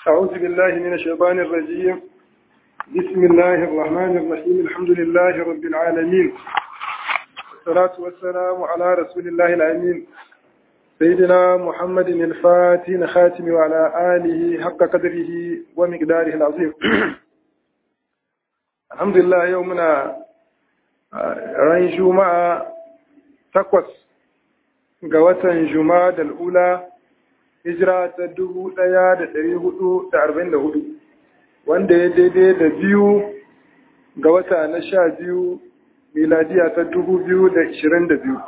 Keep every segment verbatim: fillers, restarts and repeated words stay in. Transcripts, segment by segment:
أعوذ بالله من الشيطان الرجيم. بسم الله الرحمن الرحيم. الحمد لله رب العالمين، والصلاة والسلام على رسول الله الأمين سيدنا محمد الفاتح خاتم وعلى آله حق قدره ومقداره العظيم. الحمد لله. يومنا ران جمعة تقوس قوة جمعة الأولى hijira ta dubu ɗaya da ɗari hudu da arba'in da hudu, wanda ya daidai da biyu ga wata na sha biyu miladiya ta dubu biyu da ishirin da biyu.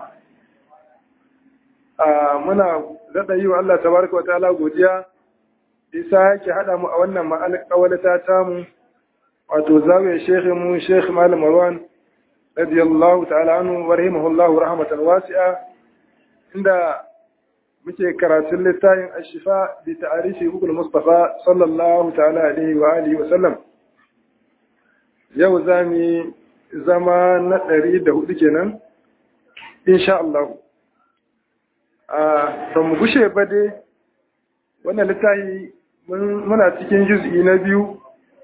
A muna zaɗa yi wa Allah tabaraka wa ta'ala godiya, isa yake haɗa mu a wannan ma'alƙawalata tamu, wato zawiyar shekhin mu shekh Malam Marwan radiyallahu ta'ala anhu wa rahimahullahu rahmatan wasi'a, inda muke karatun littafin ashifa bi ta'arifi hukul mustafa sallallahu ta'ala alaihi wa alihi wa sallam. Yau za mu zama na ɗari da hudu kenan insha Allah. A ba mu gushe ba dai wannan littafi muna cikin juz'i na biyu,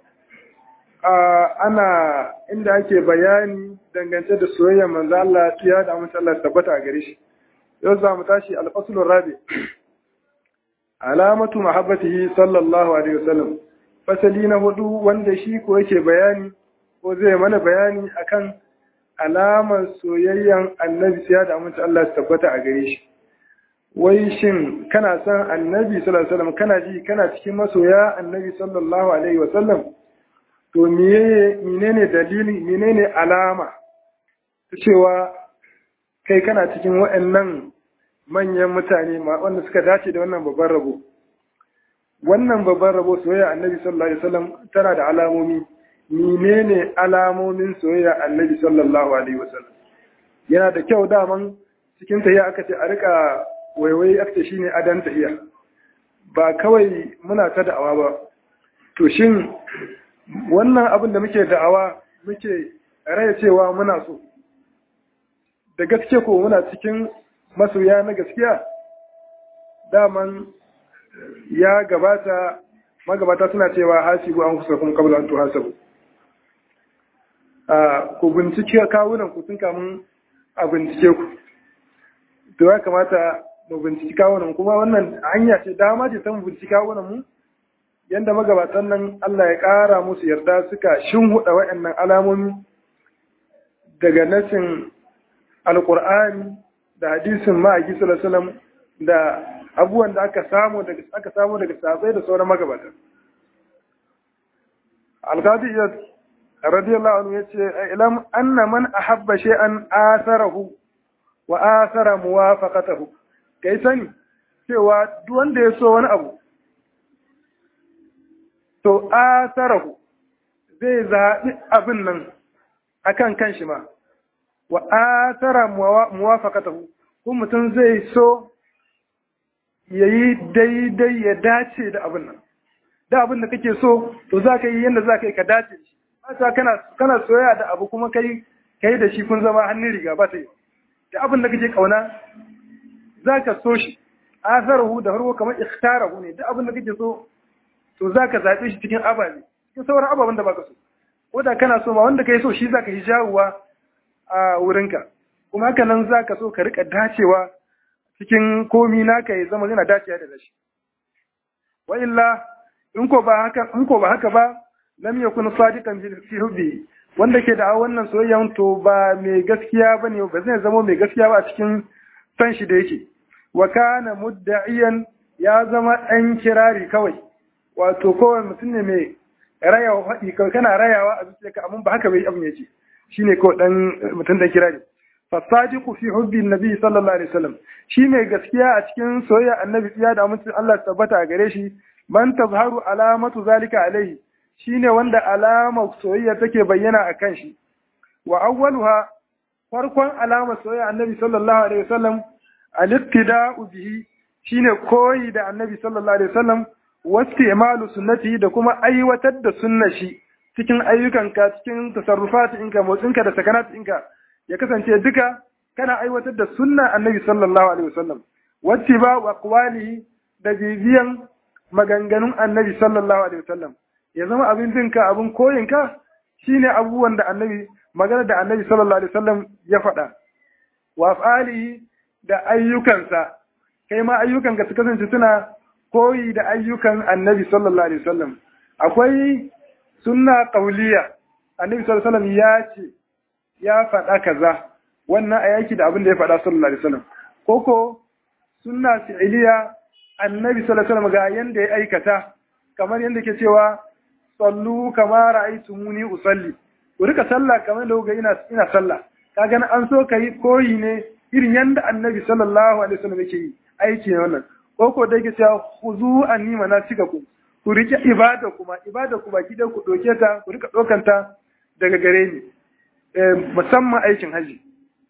ana inda ake bayani dangance da soyayyar manzo Allah ya da amince Allah tabbata a gare shi. yau za mu tashi alfasulun rabi, alamatu mahabbatihi sallallahu alaihi wasallam, fasali na hudu wanda shi ko yake bayani ko zai mana bayani akan alamar soyayyan annabi sai da amince Allah ya tabbata a gare shi. Wai shin kana san annabi sallallahu alaihi wasallam, kana ji kana cikin masoya annabi sallallahu alaihi wasallam? To meye menene dalili, menene alama cewa kai kana cikin waɗannan manyan mutane wanda suka dace da wannan babban rabo? Wannan babban rabo soyayya annabi sallallahu alaihi wasallam tana da alamomi. Menene alamomin soyayya annabi sallallahu alaihi wasallam? Yana da kyau daman cikin tahiya aka ce a rika waiwai, aka ce shine adan tahiya, ba kawai muna ta da'awa ba. To shin wannan abin da muke da'awa muke raya cewa muna so da gaske ko muna cikin masoya na gaskiya? Daman ya gabata, magabata suna cewa hasibu an kusa kuma kabla an to hasabu. A ku bincike kawunan ku tun kamun a bincike ku. To ya kamata mu bincike kawunan, kuma wannan hanya ce, dama ce ta mu bincike kawunan mu, yanda magabatan nan Allah ya ƙara musu yarda suka shinhuda waɗannan alamomi daga nasin alƙur'ani da hadisin ma'aiki sallallahu alaihi wasallam da abubuwan da aka samu daga aka samu daga sahabbai da sauran magabata. Al-Qadi radiyallahu anhu yace ilam anna man ahabba shay'an atharahu wa athara muwafaqatahu. Kai sani cewa duk wanda ya so wani abu to atharahu zai zaɓi abin nan akan kanshi ma, wa atara muwafaqatahu, ko mutum zai so yayi daidai ya dace da abin nan. Da abin da kake so to za ka yi yanda za ka yi ka dace shi. Ba kana kana soyayya da abu kuma kai kai da shi kun zama hannun riga, ba sai. Da abin da kake kauna za ka so shi. Asarahu da harwa kamar ikhtarahu ne. Da abin da kake so to za ka zaɓe shi cikin ababe, cikin sauran ababen da baka so. Ko da kana so ma wanda kai so shi za ka yi jawuwa a wurinka, kuma haka nan za ka so ka rika dacewa cikin komi naka ya zama yana dacewa da shi. Wa illa in ko ba haka in ko ba haka ba lam yakun sadiqan fi hubbi, wanda ke da wannan soyayya to ba mai gaskiya bane, ba zai zama mai gaskiya ba a cikin san shi da yake. Wa kana mudda'iyan, ya zama ɗan kirari kawai, wato kowai mutum ne mai rayawa faɗi kawai, kana rayawa a zuciyarka amma ba haka bai abin yake. Shine ko dan mutum da kira ne. Fasadiqu fi hubbi nabi sallallahu alaihi wasallam, shi mai gaskiya a cikin soyayya annabi ya da mutum Allah tabbata a gare shi. Man tazharu alamatu zalika alaihi, shine wanda alamar soyayya take bayyana a kan shi. Wa awwaluha, farkon alamar soyayya annabi sallallahu alaihi wasallam al-ittida'u bihi, shine koyi da annabi sallallahu alaihi wasallam, wasti'malu sunnatihi, da kuma aiwatar da sunnar shi cikin ayyukanka, cikin tasarrufatinka, motsinka da sakanatinka, ya kasance duka kana aiwatar da sunna annabi sallallahu alaihi wasallam. Wacce ba wa aqwalihi, da bibiyan maganganun annabi sallallahu alaihi wasallam ya zama abin binka abin koyinka shine abubuwan da annabi magana da annabi sallallahu alaihi wasallam ya faɗa wa af'alihi da ayyukansa kai ma ayyukanka su kasance suna koyi da ayyukan annabi sallallahu alaihi wasallam akwai sunna qauliya annabi sallallahu alaihi wasallam ya ce ya faɗa kaza wannan ayaki da abin da ya faɗa sallallahu alaihi wasallam koko sunna fi'liya annabi sallallahu alaihi wasallam ga yanda ya aikata kamar yanda ke cewa sallu kama ra'aytumuni usalli ku rika sallah kamar da kuga ina ina sallah kaga na an so kai koyi ne irin yanda annabi sallallahu alaihi wasallam yake yi aiki ne wannan koko da yake cewa khuzu anni manasikakum ku rike ibada kuma ibada ku baki da ku doke ta ku rika dokanta daga gare ni musamman aikin haji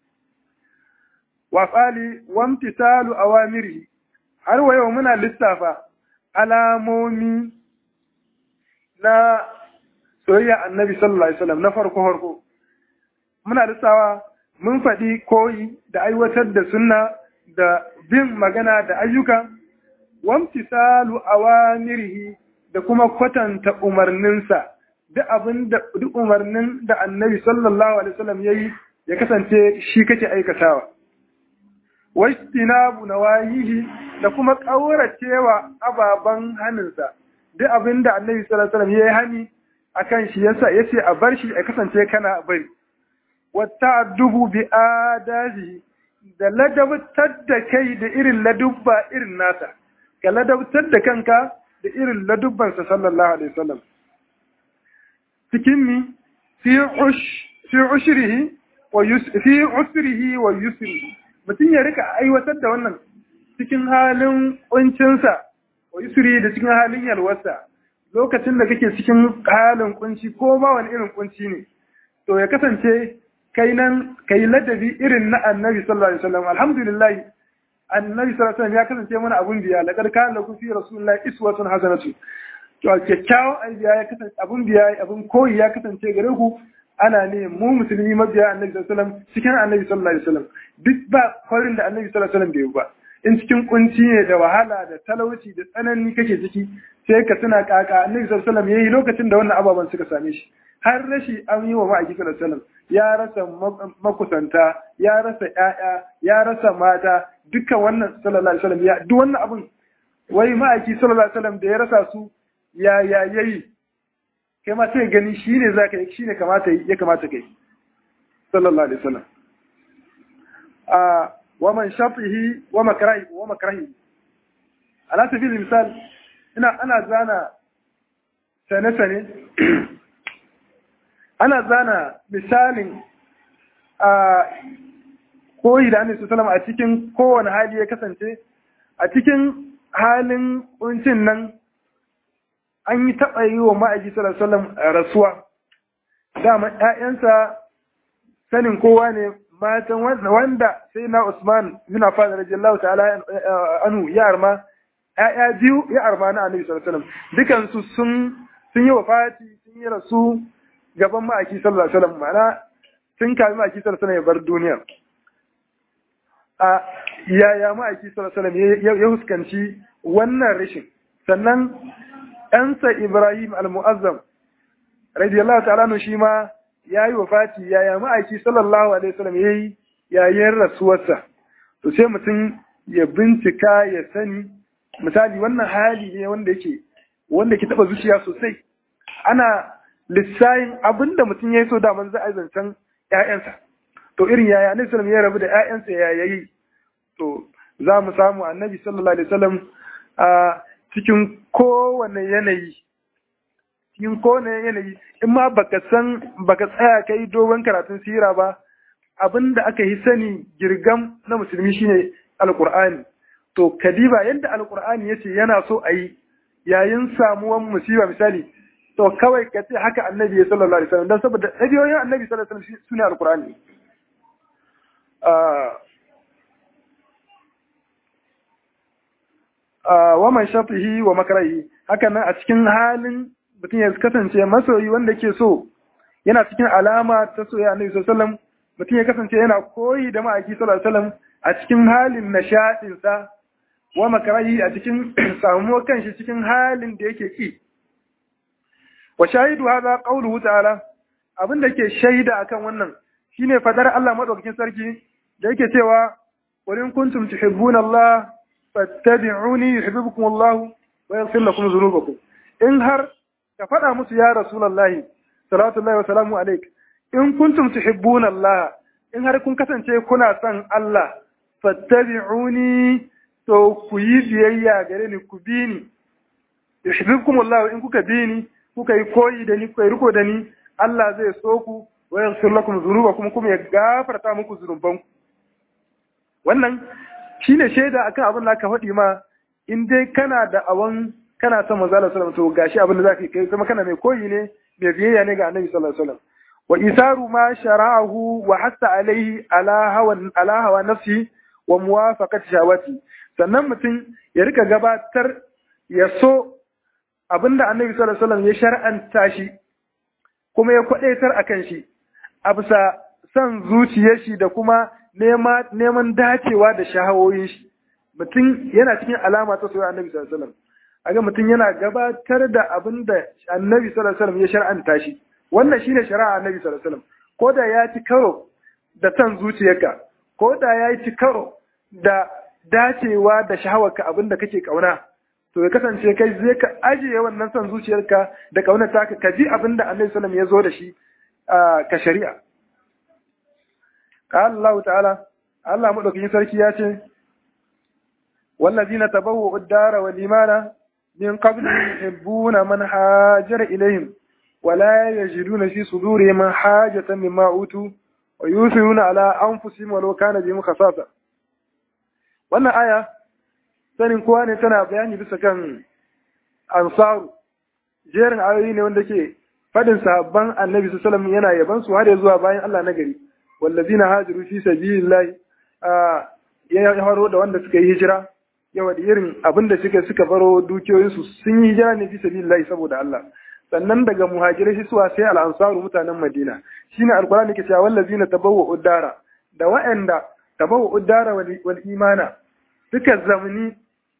wa fali wamtisalu awamiri har wa yau muna lissafa alamomi na soyayya annabi sallallahu alaihi wasallam na farko farko muna lissawa mun faɗi koyi da aiwatar da sunna da bin magana da ayyuka wamtisalu awamirihi da kuma kwatanta umarninsa duk abin da duk umarnin da annabi sallallahu alaihi wasallam yayi ya kasance shi kake aikatawa wastinabu nawahihi da kuma kauracewa ababan haninsa duk abin da annabi sallallahu alaihi wasallam yayi hani akan shi yasa yace a bar shi ya kasance kana bari wata'addubu bi adahi da ladabtar da kai da irin ladubba irin nasa ka ladabtar da kanka da irin ladubbansa sallallahu alaihi wasallam cikin mi fi ush fi ushrihi wa fi usrihi wa yusrihi mutum ya rika aiwatar da wannan cikin halin kuncinsa wa yusrihi da cikin halin yalwarsa lokacin da kake cikin halin kunci ko ma wani irin kunci ne to ya kasance kai nan kai ladabi irin na annabi sallallahu alaihi wasallam alhamdulillah annabi sallallahu alaihi wasallam ya kasance mana abun biya laqad kana lakum fi rasulillahi iswatun hasanatu to kyakkyawan aibiya ya kasance abun biya abun koyi ya kasance gare ku ana ne mu musulmi mabiya annabi sallallahu alaihi wasallam cikin annabi sallallahu alaihi wasallam duk ba kwarin da annabi sallallahu alaihi wasallam bai ba in cikin kunci ne da wahala da talauci da tsanani kake ciki sai ka tuna kaka annabi sallallahu alaihi wasallam yayi lokacin da wannan ababan suka same shi har rashi an yi wa ma'aiki sallallahu alaihi wasallam ya rasa makusanta ya rasa ƴaƴa ya rasa mata dukkan wannan sallallahu alaihi wasallam ya duk wannan abun wai ma'aiki sallallahu alaihi wasallam da ya rasa su ya ya yayi kai ma sai gani shine zaka yi shine kamata ya kamata kai sallallahu alaihi wasallam a wa man shafihi wa makrahi wa makrahi ala sabil misal ina ana zana sane sane ana zana misalin a koyi da annabi sallallahu alaihi wasallam a cikin kowane hali ya kasance a cikin halin kuncin nan an yi taɓa yi wa ma'aiki sallallahu alaihi wasallam rasuwa dama ƴaƴansa sanin kowa ne matan wanda sai na Usman bin Affan radiyallahu ta'ala anhu ya arma ƴaƴa biyu ya arma na annabi sallallahu alaihi wasallam dukan su sun sun yi wafati sun yi rasu gaban ma'aiki sallallahu alaihi wasallam ma'ana sun kami ma'aiki sallallahu alaihi wasallam ya bar duniya a yaya ma'aiki sallallahu alaihi wasallam ya huskanci wannan rashin sannan ɗansa Ibrahim al-Mu'azzam radiyallahu ta'ala anhu shi ma yayi wafati yaya ma'aiki sallallahu alaihi wasallam yayi yayin rasuwarsa to sai mutum ya bincika ya sani misali wannan hali ne wanda yake wanda ke taba zuciya sosai ana lissayin abinda mutum ya yi so daman za a zancen ƴaƴansa to irin yaya annabi sallallahu alaihi wasallam ya rabu da ƴaƴansa ya yayi to za mu samu annabi sallallahu alaihi wasallam a cikin kowane yanayi cikin kowane yanayi in ma baka san baka tsaya kai dogon karatun sira ba abinda aka yi sani girgam na musulmi shine alqur'ani to kadiba yadda alqur'ani yace yana so a yi yayin samuwan musiba misali to kawai ka ce haka annabi ya sallallahu alaihi wasallam dan saboda ɗabi'oyin annabi sallallahu alaihi wasallam sune alqur'ani wa man shafihi wa makrahi haka nan a cikin halin mutum ya kasance masoyi wanda ke so yana cikin alama ta soyayya annabi sallallahu alaihi wasallam mutum ya kasance yana koyi da ma'aiki sallallahu alaihi wasallam a cikin halin nashadin sa wa makarahi a cikin samuwa kanshi cikin halin da yake ki wa shahidu hadha qawluhu ta'ala abinda ke shaida akan wannan shine fadar Allah madaukakin sarki da yake cewa wa in kuntum tuhibbuna Allah fattabi'uni yuhibbukum Allah wa yaghfir lakum dhunubakum in har ka fada musu ya rasulullahi sallallahu alaihi wa sallamu alaik in kuntum tuhibbuna Allah in har kun kasance kuna son Allah fattabi'uni to ku yi biyayya gare ni ku bi ni yuhibbukum Allah in kuka bi ni kuka yi koyi da ni kuka yi riko da ni Allah zai so ku wa yaghfir lakum dhunubakum kuma ya gafarta muku zunubanku wannan shine shaida akan abin da ka faɗi ma in dai kana da awan kana son manzo Allah sallallahu alaihi wasallam to gashi abin da zaka kai kuma kana mai koyi ne mai biyayya ne ga Annabi sallallahu alaihi wasallam wa isaru ma shara'ahu wa hatta alaihi ala hawa ala hawa nafsi wa muwafaqati shawati sannan mutum ya rika gabatar ya so abinda Annabi sallallahu alaihi wasallam ya shar'anta shi kuma ya kwadaitar akan shi a bisa son zuciyar shi da kuma neman dacewa da shahawoyin shi mutum yana cikin alama ta soyayya Annabi sallallahu alaihi wasallam aga mutum yana gabatar da abinda Annabi sallallahu alaihi wasallam ya shar'anta shi wannan shine shari'a Annabi sallallahu alaihi wasallam ko da ya ci karo da son zuciyarka ko da ya ci karo da dacewa da shahawarka abinda kake kauna to ya kasance kai zai ka ajiye wannan son zuciyarka da kaunar taka ka ji abinda Annabi sallallahu alaihi wasallam ya zo da shi ka shari'a قال الله تعالى الله مدوكين سركي ياتي والذين تبوؤوا الدار والإيمان من قبل يحبون من هاجر إليهم ولا يجدون في صدورهم حاجة مما أوتوا ويؤثرون على أنفسهم ولو كان بهم خصاصة wannan aya sanin kowa ne tana bayani bisa kan ansaru jerin ayoyi ne wanda ke fadin sahabban Annabi sallallahu alaihi wasallam yana yaban su har zuwa bayan Allah na gari wallazina hajaru fi sabilillah ya haro da wanda suka yi hijira yawa da irin abinda suka suka baro dukiyoyin su sun yi hijira ne fi sabilillah saboda Allah sannan daga muhajirai shi suwa sai al-ansaru mutanen Madina shine alqur'ani yake cewa wallazina tabawwa'u dara da wa'anda tabawwa'u dara wal imana suka zamani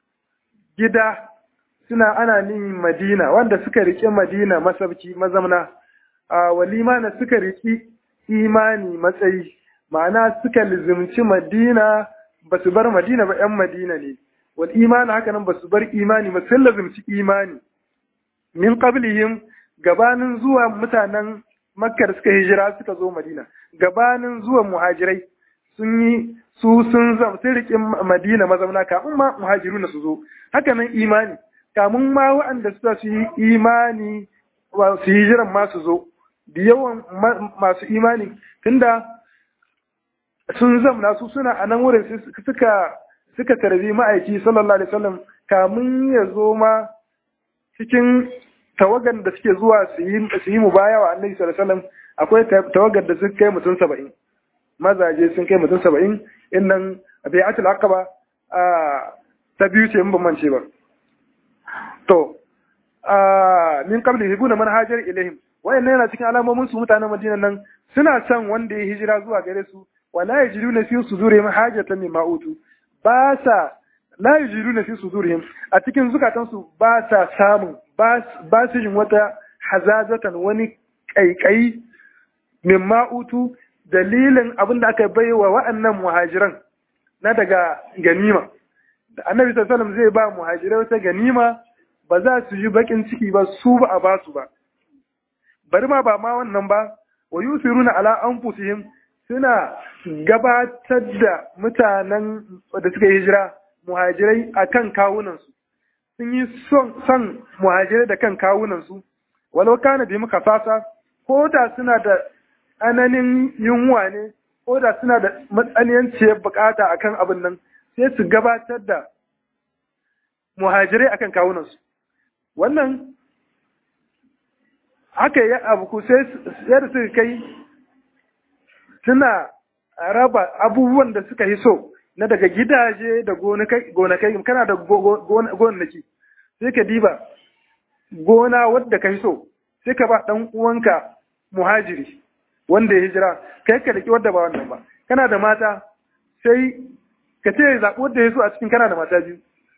gida suna ana nin Madina wanda suka rike Madina masabki mazamna wal imana suka riki imani matsayi ma'ana suka lizimci Madina ba su bar Madina ba 'yan Madina ne wal imani haka nan ba su bar imani ba sun lizimci imani min qablihim gabanin zuwa mutanen Makka da suka hijira suka zo Madina gabanin zuwa muhajirai sun yi su sun zam sun riƙe Madina mazauna kafin ma muhajiruna su zo haka nan imani kamun ma waɗanda suka su yi imani ba su hijiran ma su zo da yawan masu imani tunda sun zamna su suna a nan wurin suka suka tarbi ma'aiki sallallahu alaihi wasallam kamun ya zo ma cikin tawagan da suke zuwa su yi su yi mubaya wa annabi sallallahu alaihi wasallam akwai tawagar da suka kai mutum saba'in mazaje sun kai mutum saba'in innan bai'atul aqaba ta biyu ce mun ban mance ba to min qabli hibuna man hajar ilaihim wayannan yana cikin alamomin su mutanen Madina nan suna son wanda ya hijira zuwa gare su wala yajiduna fi sudurihim hajatan mimma utu ba sa la yajiduna fi sudurihim a cikin zukatan su ba sa samun ba su yin wata hazazatan wani kaikai mimma utu dalilin abin da aka baiwa wa'annan muhajiran na daga ganima da annabi sallallahu alaihi wasallam zai ba muhajirai wata ganima ba za su yi bakin ciki ba su ba a ba su ba bari ma ba ma wannan ba wa yusiruna ala anfusihim suna gabatar da mutanen da suka yi hijira muhajirai akan kawunan su sun yi son son muhajirai da kan kawunan su walau kana bi muka fasa ko da suna da ananin yunwa ne ko da suna da matsananciyar bukata akan abin nan sai su gabatar da muhajirai akan kawunan su wannan haka ya abu ku sai yadda suka kai suna raba abubuwan da suka yi so na daga gidaje da gonakai kana da gonaki sai ka diba gona wadda ka yi so sai ka ba ɗan uwanka muhajiri wanda ya hijira kai ka daki wadda ba wannan ba kana da mata sai ka ce zaɓi wadda ya so a cikin kana da mata biyu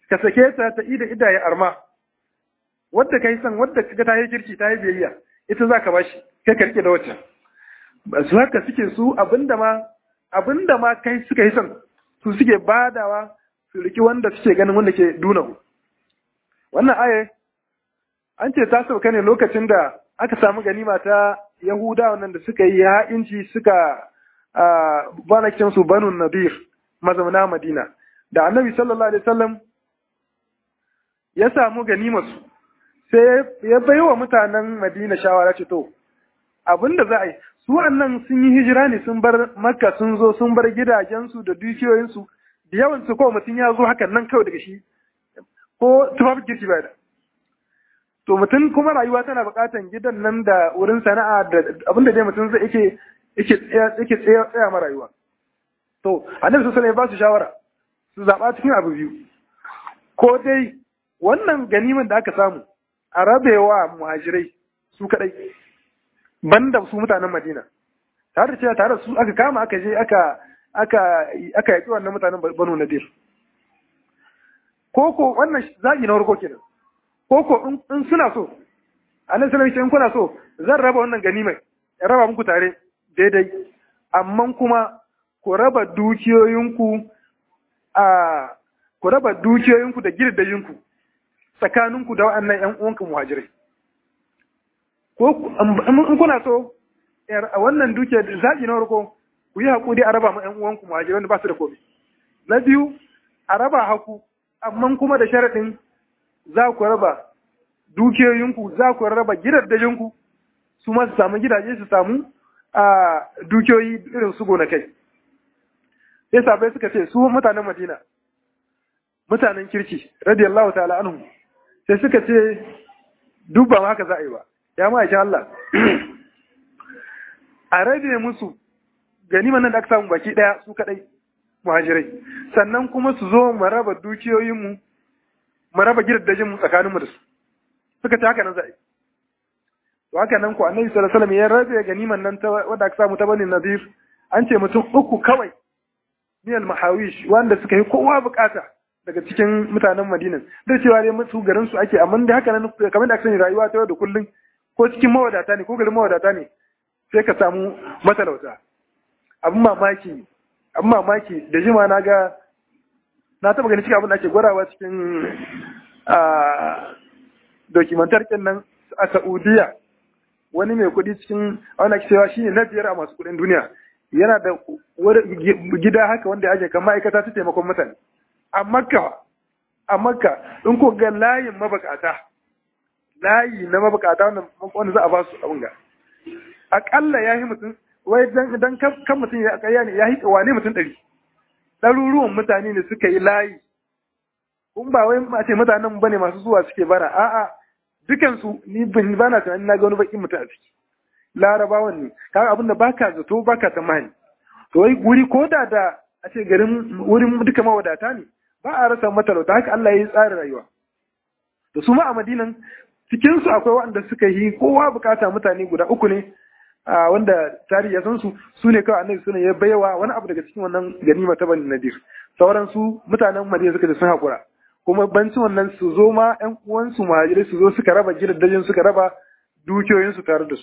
ka sake ta ta ida ida ya arma wadda kai san wadda kaga ta yi kirki ta yi biyayya ita za ka bashi kai ka rike da wacce ba su haka suke su abinda ma abinda ma kai suka yi san su suke badawa su riki wanda suke ganin wanda ke dunahu. Wannan aya an ce ta sauka ne lokacin da aka samu ganima ta Yahuda wannan da suka yi ha'inci suka banakin su Banu Nadir mazauna Madina da Annabi sallallahu alaihi wasallam ya samu ganimar su sai ya bai wa mutanen Madina shawara ce to abinda za a yi su wannan sun yi hijira ne sun bar Makka sun zo sun bar gidajensu da dukiyoyinsu da yawan su kawai mutum ya zo hakan nan kawai daga shi ko tufafin kirki bai da to mutum kuma rayuwa tana buƙatan gidan nan da wurin sana'a da abinda dai mutum zai yake yake yake tsaya ma rayuwa to Annabi sallallahu alaihi wasallam ya ba su shawara su zaba cikin abu biyu ko dai wannan ganimin da aka samu a rabewa muhajirai su kadai banda su mutanen Madina tare da cewa tare su aka kama aka je aka aka aka yaki wannan mutanen Banu Nadir koko wannan zagi na farko kenan koko in suna so Annabi sallallahu alaihi wasallam kuna so zan raba wannan ganimai in raba muku tare daidai amma kuma ku raba dukiyoyinku a ku raba dukiyoyinku da girdajinku tsakaninku da waɗannan ƴan uwanku muhajirai ko in kuna so a wannan dukiyar zaki na farko ku yi haƙuri a raba ma ƴan uwanku muhajirai wanda ba su da komai na biyu a raba haku amma kuma da sharaɗin za ku raba dukiyoyinku za ku raba gidajenku su ma su samu gidaje su samu a dukiyoyi irin su gonakai sai sabai suka ce su mutanen Madina mutanen kirki radiyallahu ta'ala anhu sai suka ce duk ba haka za a yi ba ya ma'aikin Allah a rabe musu ganiman nan da aka samu baki daya su kadai muhajirai sannan kuma su zo mu raba dukiyoyinmu mu raba gidajenmu tsakaninmu da su suka ce haka nan za a yi to haka nan ko Annabi sallallahu alaihi wasallam ya rabe ganiman nan ta wanda aka samu ta Bani Nadir an ce mutum uku kawai miyal mahawish wanda suka yi kowa bukata daga cikin mutanen Madina da cewa dai mutu garin su ake amma da haka nan kamar da aka sani rayuwa ta yau da kullun ko cikin mawadata ne ko garin mawadata ne sai ka samu matalauta abin mamaki abin mamaki da jima na ga na taba gani cikin abin da ake gwarawa cikin dokumentar kin nan a Saudiya wani mai kuɗi cikin wanda ake cewa shine na biyar a masu kuɗin duniya yana da gida haka wanda ake kan ma'aikata ta taimakon mutane a makka a makka in ko ga layin mabukata layi na mabukata wanda za a ba su abin ga akalla ya yi mutum wai dan kan mutum ya kaya ne ya yi wane mutum ɗari ɗaruruwan mutane ne suka yi layi kun ba wai ma ce mutanen ba ne masu zuwa suke bara a'a dukansu ni ba na tunanin na ga wani bakin mutum a ciki larabawan ne kaga abinda baka zato baka tsammani to wai guri ko da da a ce garin wurin duka mawadata ne ba a rasa matalauta haka Allah ya yi tsarin rayuwa to su ma a Madinan cikin su akwai wanda suka yi kowa bukata mutane guda uku ne wanda tarihi ya san su su ne kawai Annabi sunan ya baiwa wani abu daga cikin wannan ganima ta Bani Nadir sauran su mutanen Madina suka ce sun hakura kuma bancin wannan su zo ma ƴan uwansu muhajirai su zo suka raba gidajen suka raba dukiyoyinsu tare da su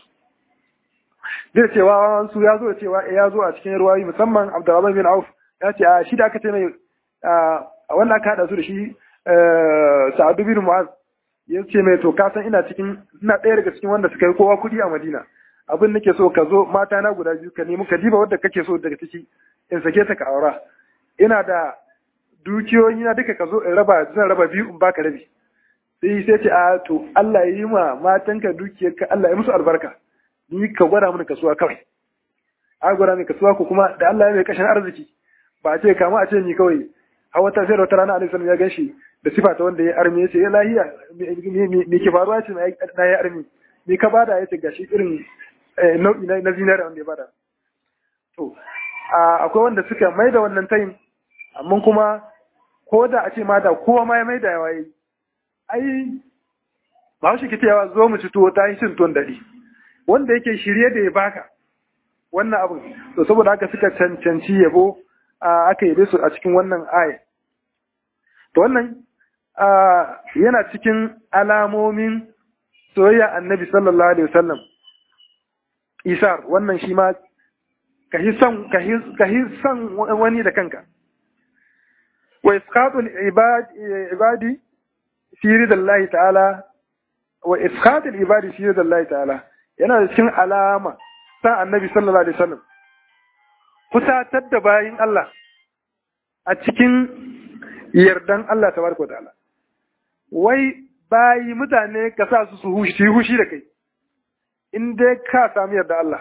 zai cewa su ya zo da cewa ya zo a cikin ruwayi musamman Abdurrahman bin Auf ya ce a shi da aka ce mai a wannan aka hada su da shi Sa'ad bin Mu'az ya ce mai to ka san ina cikin ina ɗaya daga cikin wanda suka yi kowa kuɗi a Madina abin nake so ka zo mata na guda biyu ka nemi ka diba wadda kake so daga ciki in sake ta ka aura ina da dukiyoyi na duka ka zo in raba zan raba biyu in baka rabi sai sai ce a to Allah ya yi ma matanka dukiyarka Allah ya musu albarka ni ka gwada mana kasuwa kawai a gwada mai kasuwa ko kuma da Allah ya mai kashin arziki ba a ce kama a ce ni kawai hawa ta sai da wata rana alaihi ya ganshi da sifa ta wanda ya armi ya ce ya lahiya me ke faruwa ce na ya armi me ka bada ya ce gashi irin nau'i na zinari wanda ya bada to akwai wanda suka mai da wannan tayin amma kuma ko da a ce ma da kowa ma ya mai da yawa yi ai ba shi kike yawa zo mu ci tuwo ta yi cin tuwon daɗi wanda yake shirye da ya baka wannan abin to saboda haka suka cancanci yabo aka yabe su a cikin wannan aya to wannan yana cikin alamomin soyayya annabi sallallahu alaihi wasallam isar wannan shi ma ka hi son ka hi son wani da kanka wa isqatul ibadi fi ridallahi ta'ala wa isqatul ibadi fi ridallahi ta'ala yana da cikin alama ta annabi sallallahu alaihi wasallam kusatar da bayin Allah a cikin yardan Allah tabaraka wa ta'ala wai bayi mutane ka sa su su hushi hushi da kai in dai ka samu yarda Allah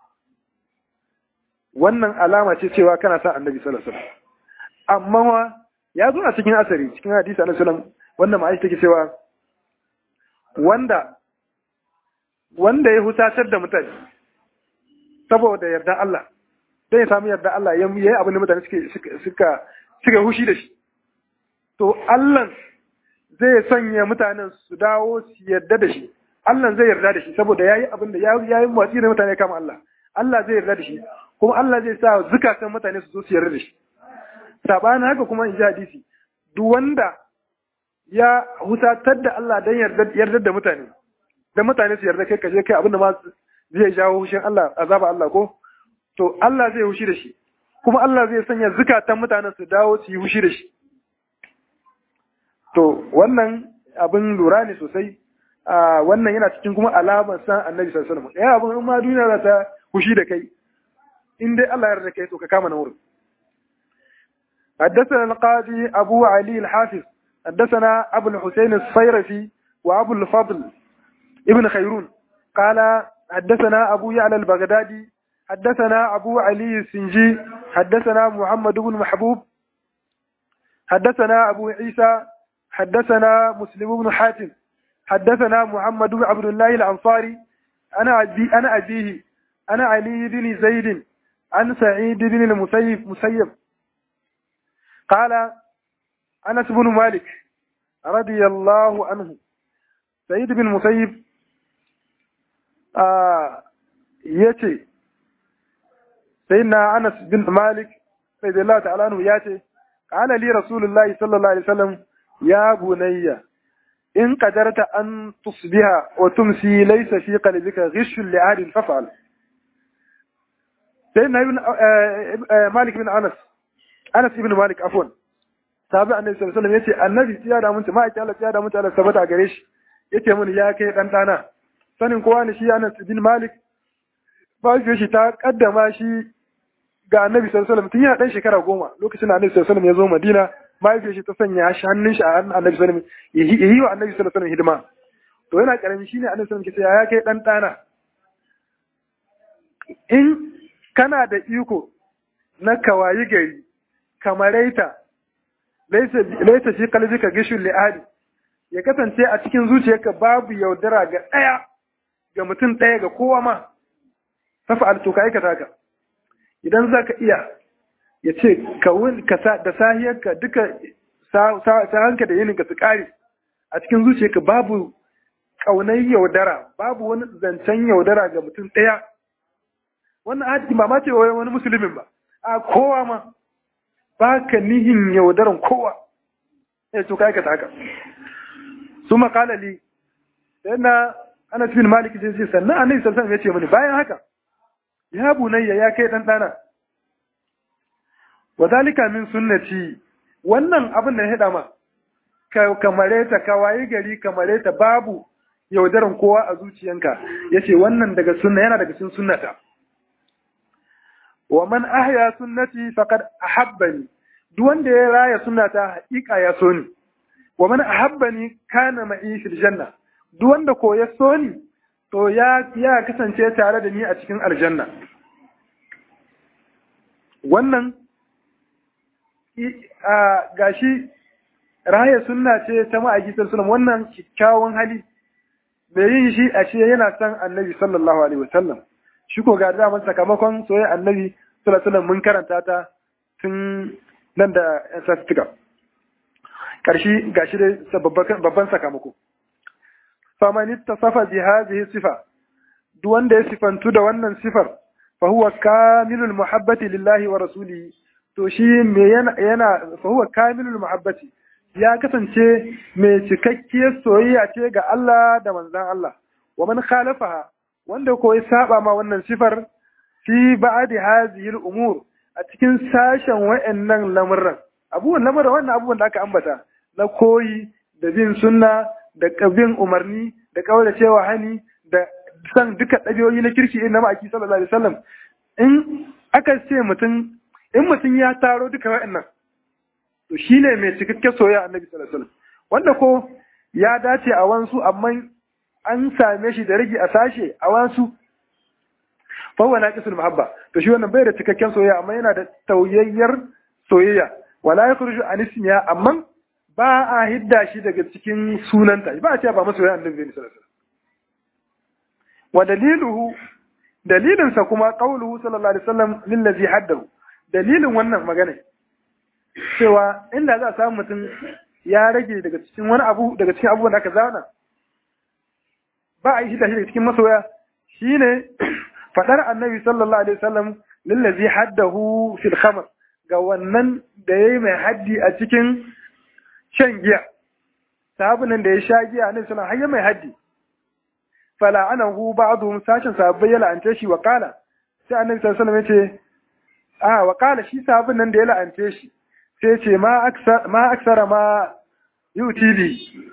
wannan alama ce cewa kana sa annabi sallallahu alaihi wasallam amma wa ya zo a cikin asari cikin hadisi annabi sallallahu alaihi wasallam wannan ma'aji take cewa wanda wanda ya husatar da mutane saboda yarda Allah sai ya samu yarda Allah ya yi abin da mutane suke suka suka hushi da shi to Allah zai sanya mutanen su dawo su yarda da shi Allah zai yarda da shi saboda yayi abin da yayi watsi da mutane kama Allah Allah zai yarda da shi kuma Allah zai sa zukatan mutane su zo su yarda da shi sabanin haka kuma in ji hadisi duk wanda ya husatar da Allah dan yarda yarda da mutane dan mutane su yarda kai kaje kai abin da ma zai jawo hushin Allah azaba Allah ko to Allah zai hushi da shi kuma Allah zai sanya zukatan mutanen su dawo su yi hushi da shi to wannan abin lura ne sosai a wannan yana cikin kuma alamar san annabi sallallahu alaihi wasallam ya abin in ma duniya za ta hushi da kai in dai Allah ya yarda kai to ka kama na wurin حدثنا القاضي أبو علي الحافظ حدثنا أبو الحسين الصيرفي وأبو الفضل ابن خيرون قال حدثنا أبو يعلى البغدادي حدثنا أبو علي السنجي حدثنا محمد بن محبوب حدثنا أبو عيسى حدثنا مسلم بن حاتم حدثنا محمد بن عبد الله الأنصاري أنا أبي أنا أبيه أنا علي بن زيد عن سعيد بن المسيب مسيب قال أنس بن مالك رضي الله عنه سعيد بن المسيب آه يتي سيدنا أنس بن مالك رضي الله تعالى عنه ياتي قال لي رسول الله صلى الله عليه وسلم يا بني إن قدرت أن تصبح وتمسي ليس في قلبك غش لعاد فافعل. سيدنا ابن مالك بن أنس أنس بن مالك عفوا تابع النبي صلى الله عليه وسلم يتي النبي يا da mutum ma ake Allah ya da mutum Allah sabata gare shi yace mun ya kai dan dana sanin kowa ne shi Anas bin Malik ba shi ta kaddama shi ga Annabi sallallahu alaihi wasallam tun yana dan shekara goma lokacin da Annabi sallallahu alaihi wasallam ya zo Madina mahaifiyar shi ta sanya shi hannun shi a hannun Annabi sallallahu alaihi wasallam ya yi wa Annabi sallallahu alaihi wasallam hidima to yana karami shine Annabi sallallahu alaihi wasallam ya kai dan dana in kana da iko na kawayi gari kamaraita laisa laisa shi kalbika gishul li'adi ya kasance a cikin zuciyarka babu yaudara ga daya ga mutum daya ga kowa ma fafa'al to ka aikata ka idan zaka iya ya ce ka da sahiyarka duka ta hanka da yininka su kare a cikin zuciyarka babu kaunar yaudara babu wani zancen yaudara ga mutum ɗaya wannan hadisi ba ma ce wani musulmin ba a kowa ma ba ka nihin yaudaran kowa ya to ka aikata haka su makala li yana ana cikin maliki sai sai sannan annabi sallallahu alaihi wasallam ya ce mini bayan haka ya bunayya ya kai dan dana wadalika min sunnati wannan abin da ya hada ma kamare ta kawai gari kamare ta babu yaudaran kowa a zuciyanka yace wannan daga sunna yana daga cikin sunnata wa man ahya sunnati faqad ahabbani duk wanda ya raya sunnata haƙiƙa ya so ni wa man ahabbani kana ma'i fil janna duk wanda ko ya so ni to ya ya kasance tare da ni a cikin aljanna wannan a gashi raya sunna ce ta ma'aiki sallallahu wannan kyakkyawan hali bai yin shi a ce yana san annabi sallallahu alaihi wasallam shi ko ga da sakamakon soyayya annabi sallallahu alaihi mun karanta ta tun nan da sastuka karshe gashi dai babban sakamako faman ittasafa bi hadhihi sifa duk wanda ya sifantu da wannan sifar fa huwa kamilul muhabbati lillahi wa rasulihi to shi me yana yana fa huwa kamilul muhabbati ya kasance mai cikakkiyar soyayya ce ga Allah da manzon Allah wa man khalafaha wanda ko ya saba ma wannan sifar fi ba'di hadhihi al-umur a cikin sashen wa'annan lamurran abubuwan lamurran wannan abubuwan da aka ambata na koyi da bin sunna da kabin umarni da kaura cewa hani da san duka ɗabi'o'i na kirki na ma'aiki sallallahu alaihi wasallam in aka ce mutum in mutum ya taro duka wa'annan to shine mai cikakken soyayya annabi sallallahu alaihi wasallam wanda ko ya dace a wansu amma an same shi da rage a sashe a wansu fa huwa naqisul mahabba to shi wannan bai da cikakken soyayya amma yana da tauyayyar soyayya wala yakhruju an ismiya amma ba a hidda shi daga cikin sunanta ba a ce ba masoyan annabi sallallahu alaihi wasallam wa daliluhu dalilin sa kuma qauluhu sallallahu alaihi wasallam lillazi haddahu dalilin wannan magana cewa inda za a samu mutum ya rage daga cikin wani abu daga cikin abubuwan da aka zana ba a yi hidda shi daga cikin masoya shine fadar annabi sallallahu alaihi wasallam lillazi haddahu fil khamr ga wannan da yayi mai haddi a cikin shan giya sahabunan da ya sha giya annabi sallallahu alaihi wasallam mai haddi fala anahu ba'dhum sashin sahabbai ya la'ance shi wa qala sai annabi sallallahu alaihi wasallam yace ah wa qala shi sahabin nan da ya la'ance shi sai ce ma aksar ma aksara ma yutili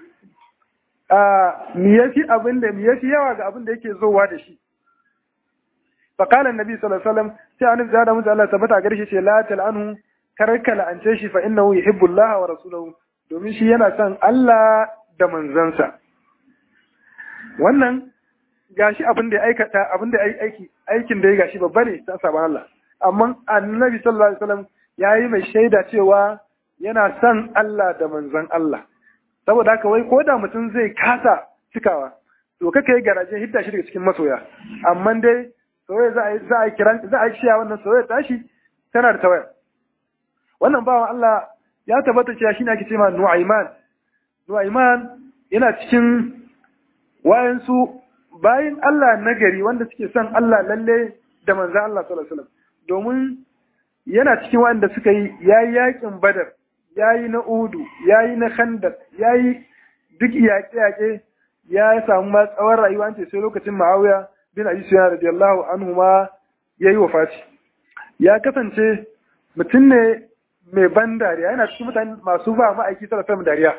ah mi yafi abinda mi yafi yawa ga abinda yake zowa da shi فقال النبي صلى الله عليه وسلم سأنف زاد من الله ثبت أجرش لا تلعنه كرك لأنشيش فإنه يحب الله ورسوله domin shi yana son Allah da manzansa wannan gashi abin da ya aikata abin da ya aiki aikin da ya gashi babba ne ta saban Allah amma annabi sallallahu alaihi wasallam yayi mai shaida cewa yana son Allah da manzan Allah saboda haka wai koda mutum zai kasa cikawa to kaka yi garaje hidda shi daga cikin masoya amma dai soyayya za a yi za a kiran za a shiya wannan soyayya tashi tana da tawaya wannan bawan Allah ya tabbata cewa shine ake cewa Nu'ayman Nu'ayman yana cikin wayansu bayin Allah nagari wanda suke son Allah lalle da manzon Allah sallallahu alaihi wasallam domin yana cikin wanda suka yi yayi yakin Badar yayi na Udu yayi na Khandaq yayi duk yaƙe-yaƙe ya samu ma tsawon rayuwa ce sai lokacin Muawiya bin Abi Sufyan radiyallahu anhu ma yayi wafati ya kasance mutum ne mai ban dariya yana cikin mutane masu ba ma'aiki sallallahu alaihi dariya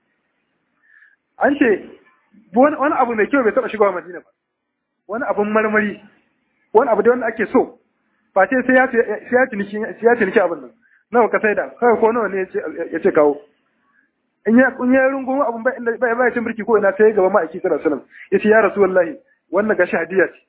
an ce wani abu mai kyau bai taba shiga Madina ba wani abun marmari wani abu da wanda ake so ba ce sai ya sai ya tiniki sai ya tiniki abin nan nawa ka saida kai ko nawa ne ya ce kawo in ya kun ya rungumo abun bai inda bai bai cin birki ko ina sai gaba ma'aiki sallallahu alaihi wasallam yace ya rasulullahi wannan gashi hadiya ce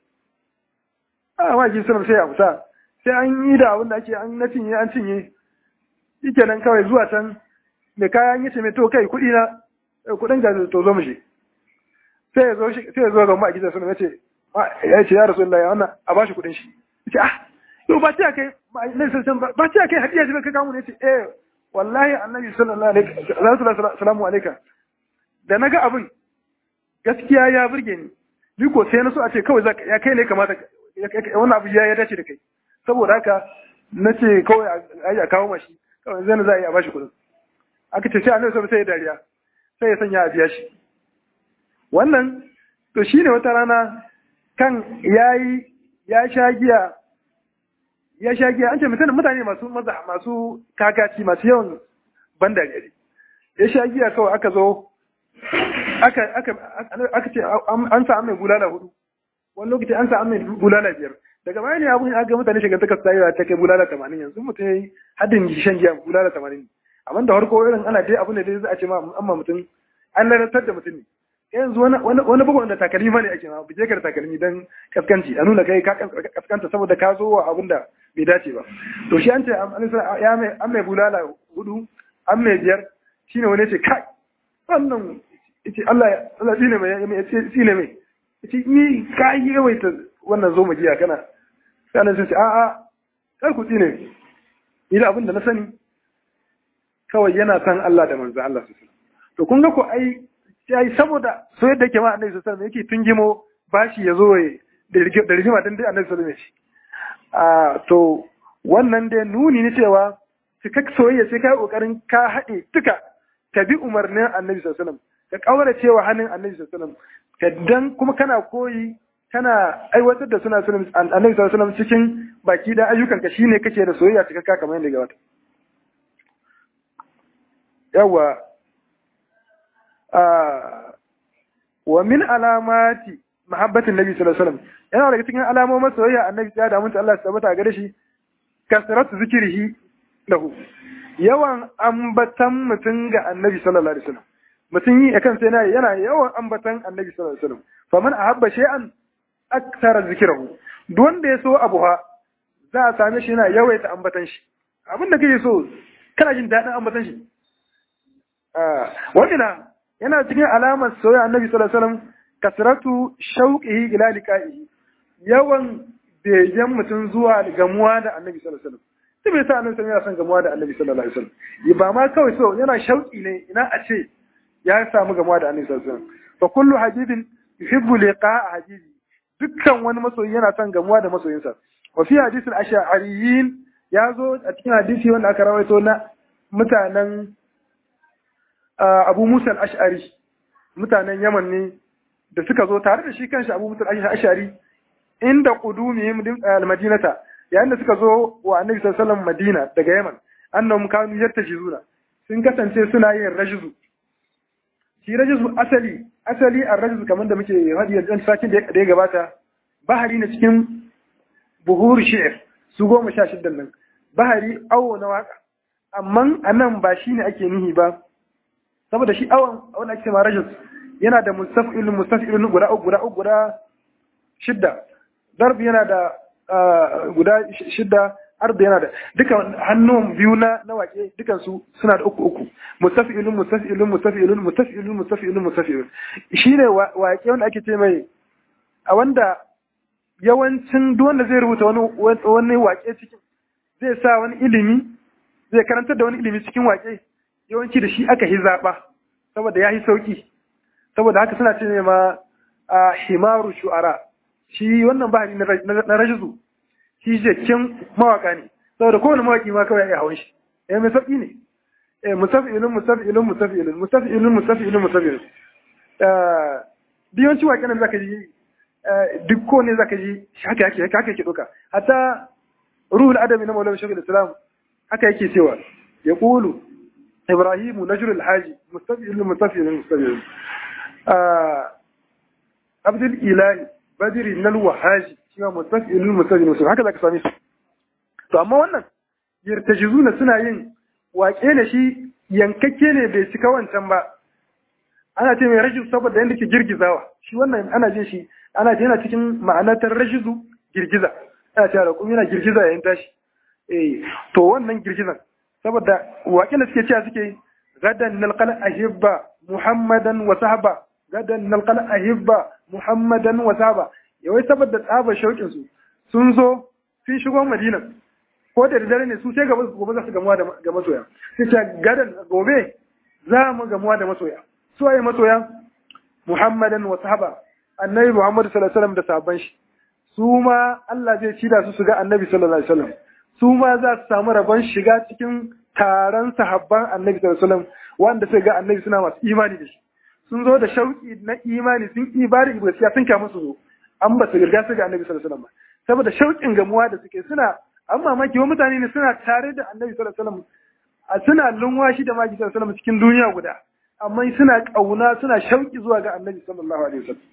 a ma'aiki sallallahu sai ya fita sai an yi da abin da ake an na cinye an cinye shike nan kawai zuwa can mai kayan yace mai to kai kuɗi na kuɗin ga to zo mu shi sai ya zo sai ya zo ga ma'aiki sallallahu alaihi wasallam yace ya ce ya rasulullahi wannan a bashi kuɗin shi yace ah to ba ta kai ne sai ba ta kai hadiya ce ka kawo ne yace eh wallahi annabi sallallahu alaihi wasallam alaika da naga abin gaskiya ya burge ni ni ko sai na so a ce kawai ya kai ne kamata wannan abu ya ya dace da kai saboda haka nace kawai a kawo mashi kawai zai na za a yi a bashi kudin aka ce sai annabi sallallahu sai ya dariya sai ya sanya a biya shi wannan to shine wata rana kan yayi ya sha giya ya sha giya an ce mutane masu maza masu kakaci masu yawan banda gari ya sha giya kawai aka zo aka aka aka ce an sa mai bulala hudu wani lokaci an sa mai bulala biyar daga bayan ne abun aka mutane shiga ta kasa ta kai bulala tamanin yanzu mutum yayi haddin shan giya bulala tamanin amma da harko irin ana dai abun da dai za a ce ma amma mutum an lalatar da mutum ne yanzu wani wani bugun da takalmi bane ake ma bije ka da takalmi dan kaskanci a nuna kai ka kaskanta saboda ka zo wa abin da bai dace ba to shi an ce ya mai an mai bulala hudu an mai biyar shine wani ce kai wannan yace Allah Allah shine mai yace shine mai yace ni kai yawaita wannan zo mu jiya kana sai Allah sai ce a a kar ku tsine ni da abin da na sani kawai yana san Allah da manzo Allah sallallahu alaihi wasallam to kun ga ko ai sai saboda so yadda yake ma annabi sallallahu alaihi wasallam yake tungimo bashi ya zo da rigima dan dai annabi sallallahu alaihi wasallam a to wannan dai nuni ne cewa cikak soyayya sai kai kokarin ka haɗe duka ka bi umarnin annabi sallallahu alaihi wasallam ka kaurace wa hannun annabi sallallahu alaihi wasallam ka dan kuma kana koyi kana aiwatar da suna sunan annabi sallallahu alaihi wasallam cikin baki da ayyukan ka shine kake da soyayya cikakka kamar yadda gabata yawa wa min alamati mahabbatin nabi sallallahu alaihi wasallam yana daga cikin alamomin soyayya annabi ya da mutunta Allah subhanahu wa ta'ala gare shi kasratu zikrihi lahu yawan ambatan mutun ga annabi sallallahu alaihi wasallam mutun yi akan sai yana yana yawan ambatan annabi sallallahu alaihi wasallam faman ahabba shay'an akthara zikrahu duk wanda ya so abu ha za a same shi yana yawaita ambatan shi abin da kake so kana jin dadin ambatan shi ah wannan yana cikin alamar soyayya annabi sallallahu alaihi wasallam kasratu shauqihi ila liqa'ihi yawan begen mutum zuwa gamuwa da annabi sallallahu alaihi wasallam sai bai sa annabi yana son gamuwa da annabi sallallahu alaihi wasallam ba ma kawai so yana shauki ne ina a ce ya samu gamuwa da annabi sallallahu alaihi wasallam fa kullu habibin yuhibbu liqa'a habibi dukkan wani masoyi yana son gamuwa da masoyinsa wa fi hadith al-ash'ariyyin ya zo a cikin hadisi wanda aka rawaito na mutanen Abu Musa al-Ash'ari mutanen Yaman ne da suka zo tare da shi kanshi Abu Musa al-Ash'ari inda qudumihim al-Madinata yayin da suka zo wa Annabi sallallahu alaihi wasallam Madina daga Yaman annahum kanu yattajizuna sun kasance suna yin rajzu shi rajzu asali asali ar-rajzu kamar da muke hadi yanzu sakin da ya gabata bahari ne cikin buhur shi'r su goma sha shida nan bahari awo na waka amma anan ba shine ake nihi ba saboda shi awon wanda ake cewa rajul yana da mustaf'il mustaf'il guda guda guda shidda darb yana da guda shidda arda yana da dukan hannun biyu na na wake dukan su suna da uku uku mustaf'il mustaf'il mustaf'il mustaf'il mustaf'il mustaf'il shine wake wanda ake ce mai a wanda yawancin duk wanda zai rubuta wani wani wake cikin zai sa wani ilimi zai karantar da wani ilimi cikin wake yawanci da shi aka yi zaɓa saboda ya yi sauƙi saboda haka suna ce ma a himaru shu'ara shi wannan bahari na rajizu shi jakin mawaka ne saboda kowane mawaki ma kawai ya hawan shi eh mai sauƙi ne eh musafilun musafilun musafilun musafilun musafilun musafilun eh biyanci waƙe nan zaka ji duk ko ne zaka ji haka yake haka yake doka hatta ruhul adabi na maulana shaykhul islam haka yake cewa ya qulu إبراهيم نجر الحاجي مستفئل مستفئل مستفئل عبد الإله بدر النلوى حاجي شما مستفئل مستفئل مستفئل هكذا كسامي to amma wannan yartajizuna suna yin waƙe ne shi yankakke ne bai cika wancan ba ana ce mai rajizu saboda yanda ke girgizawa shi wannan ana jin shi ana ce yana cikin ma'anatar rajizu girgiza ana ce raƙumi yana girgiza yayin tashi eh to wannan girgizan saboda waƙin da suke cewa suke gadan nalqal ahibba muhammadan wa sahaba gadan nalqal ahibba muhammadan wa sahaba yawai saboda tsaba shauƙin su sun zo sun shigo madina ko da dare ne su sai gaba gobe za su gamuwa da ga masoya sai ce gadan gobe za mu gamuwa da masoya su waye masoya muhammadan wa sahaba annabi muhammad sallallahu alaihi wasallam da sahabban shi su ma Allah zai ci da su su ga annabi sallallahu alaihi wasallam su ma za su samu rabon shiga cikin taron sahabban annabi sallallahu alaihi wasallam wanda suka ga annabi suna masu imani da shi sun zo da shauki na imani sun ibari gaskiya sun kama su zo an ba su riga su ga annabi sallallahu alaihi wasallam saboda shaukin gamuwa da suke suna an mamaki wa mutane ne suna tare da annabi sallallahu alaihi wasallam a suna lunwashi da magi sallallahu alaihi wasallam cikin duniya guda amma suna kauna suna shauki zuwa ga annabi sallallahu alaihi wasallam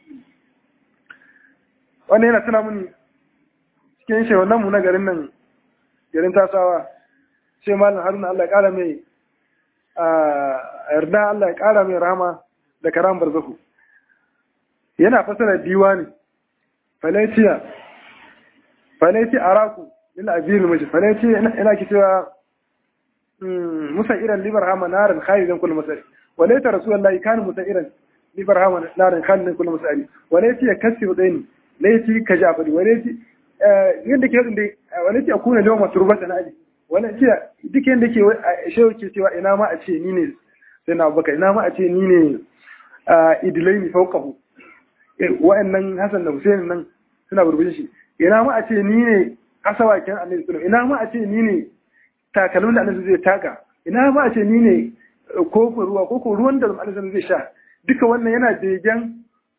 wannan yana tuna muni cikin shi wannan mu na garin nan garin tasawa sai malam haruna Allah ya kara mai a yarda Allah ya kara mai rahama da karam barzahu yana fasara diwani falaitiya falaiti araku lil abir majid falaiti ina ki cewa musairan libarhama naran khalidan kullu masari walaita rasulullahi kana musairan libarhama naran khalidan kullu masari walaiti yakasiru daini laiti kajabari walaiti yadda ke yadda wani ce a kuna jawa masu rubata na aji wani ce duk yadda ke shehu ke cewa ina ma a ce ni ne sai na baka ina ma a ce ni ne idilai ne faukahu wa'annan Hassan da Hussein nan suna burbushin shi ina ma a ce ni ne asawakin annabi sallallahu ina ma a ce ni ne takalmin da annabi zai taka ina ma a ce ni ne kofin ruwa ko ruwan da alaihi zai sha duka wannan yana begen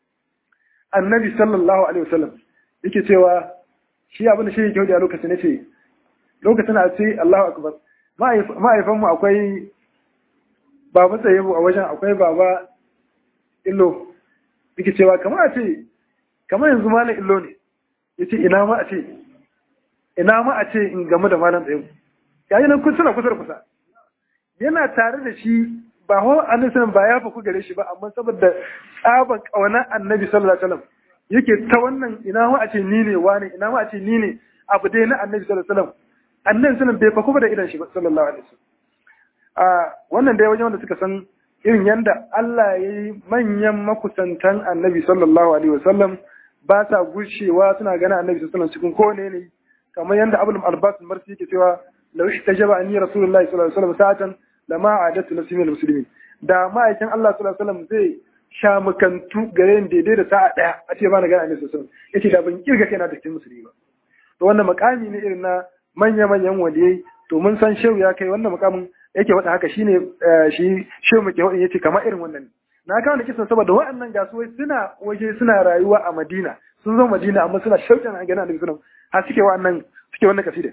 annabi sallallahu alaihi wasallam yake cewa shi abin da shi yake a lokacin nace lokacin a ce Allahu akbar ma'aifan mu akwai baba tsaye a wajen akwai baba illo yake cewa kamar a ce kamar yanzu malam illo ne yace ina ma a ce ina ma a ce in gamu da malam tsaye yayin nan kun suna kusa da kusa yana tare da shi ba ho annabi ba ya faku gare shi ba amma saboda tsaban kauna annabi sallallahu alaihi wasallam yake ta wannan ina ma a ce ni ne wani ina ma a ce ni ne abu dai na annabi sallallahu alaihi wasallam annabi sallallahu bai faku ba da idan shi sallallahu alaihi wasallam a wannan dai wajen wanda suka san irin yanda Allah ya yi manyan makusantan annabi sallallahu alaihi wasallam ba sa gushewa suna gana annabi sallallahu alaihi wasallam cikin kowane ne kamar yanda Abdul Abbas al-Marsi yake cewa law ihtajaba anni rasulullahi sallallahu alaihi wasallam sa'atan lama adatu nafsi muslimin da ma'aikin Allah sallallahu alaihi wasallam zai sha mukantu gare ni daidai da sa'a daya a ce ba na gana annabi sallallahu alaihi wasallam yace da ban kirga kaina da cikin musulmi ba to wannan makami ne irin na manya manyan waliyai to mun san shehu ya kai wannan makamin yake wada haka shine shi shehu muke wadin yace kamar irin wannan na kawo da kisan saboda wa'annan gasuwai suna waje suna rayuwa a Madina sun zo Madina amma suna shauƙin an gana annabi sallallahu alaihi wasallam har suke wa'annan suke wannan kasida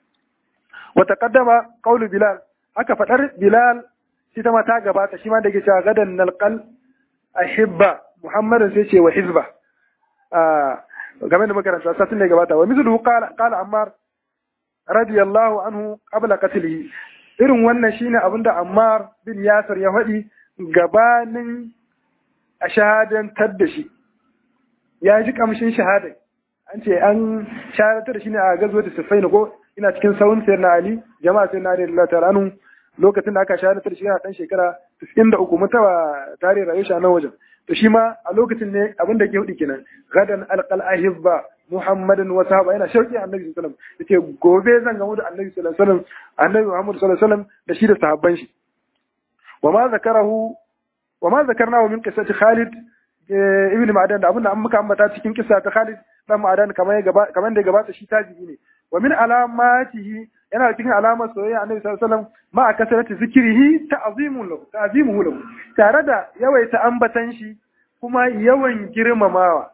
wa taqaddama qawlu Bilal aka fadar Bilal shi ta mata gabata shi ma da yake cewa gadan nalqal ahibba Muhammadin sai ce wa hizba ah game da makaranta satin da gabata wa mithlu qala qala Ammar radiyallahu anhu qabla qatlihi irin wannan shine abinda Ammar bin Yasir ya faɗi gabanin a shahadantar da shi ya ji kamshin shahada an ce an shahadantar da shi ne a gazo da Sifain ko ina cikin sawun sayar na Ali jama'a sai na Allah ta'ala anhu lokacin da aka shahadantar da shi yana dan shekara tis'in da uku mutawa tare rayuwar shi a nan wajen to shi ma a lokacin ne abinda ke hudu kenan gadan alqal ahibba Muhammadin wa sahaba yana shauki annabi sallallahu alaihi wasallam yace gobe zan gamu da annabi sallallahu alaihi wasallam annabi Muhammad sallallahu alaihi wasallam da shi da sahabban shi wama zakarahu wama zakarnahu min qissati Khalid ibn Ma'dan da abinda an muka ambata cikin kissa ta Khalid dan Ma'dan kamar ya gaba kamar da ya gabata shi tabi'i ne wa min alamatihi yana cikin alamar soyayya annabi sallallahu alaihi wasallam ma kasarati zikrihi ta'zimun lahu ta'zimuhu lahu tare da yawaita ambatan shi kuma yawan girmamawa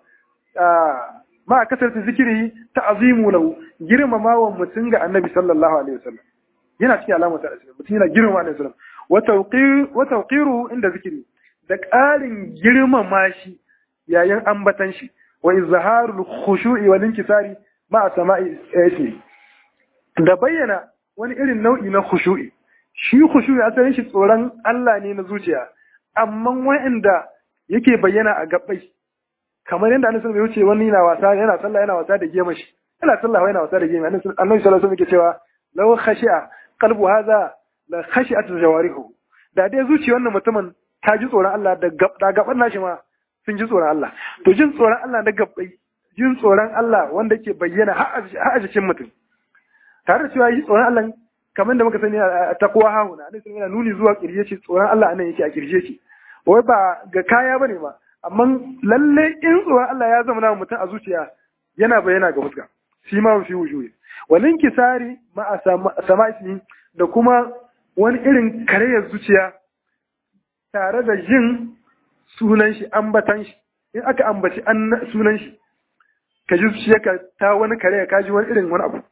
ma kasarta zikiri ta azimu lahu girmamawan mutum ga annabi sallallahu alaihi wasallam yana cikin alamar ta asiri mutum yana girmama annabi sallallahu alaihi wasallam wa tawqiru inda zikiri da ƙarin girmama shi yayin ambatan shi wa izharul khushu'i wal inkisari ma sama'i ayati da bayyana wani irin nau'i na khushu'i shi khushu'i asalin shi tsoron Allah ne na zuciya amma wa'anda yake bayyana a gabbai kamar yadda annabi sallallahu alaihi wasallam ya wuce wani yana wasa yana sallah yana wasa da gema shi yana sallah yana wasa da gema annabi sallallahu alaihi wasallam yake cewa law khashi'a qalbu hadha la khashi'at jawarihu da dai zuciyar wannan mutumin ta ji tsoron Allah da da gaban nashi ma sun ji tsoron Allah to jin tsoron Allah da gabbai jin tsoron Allah wanda ke bayyana har a jikin mutum tare da cewa yi tsoron Allah kamar da muka sani a taqwa hauna annabi sallallahu yana nuni zuwa kirje ce tsoron Allah anan yake a kirje ce wai ba ga kaya bane ba amma lalle in tsoron Allah ya zama na mutum a zuciya yana bayyana ga fuska shi ma fi wujuhi walin kisari ma a sama'i da kuma wani irin kareyar zuciya tare da jin sunan shi ambatan shi in aka ambaci an sunan shi ka ji zuciyarka ta wani kareya ka ji wani irin wani abu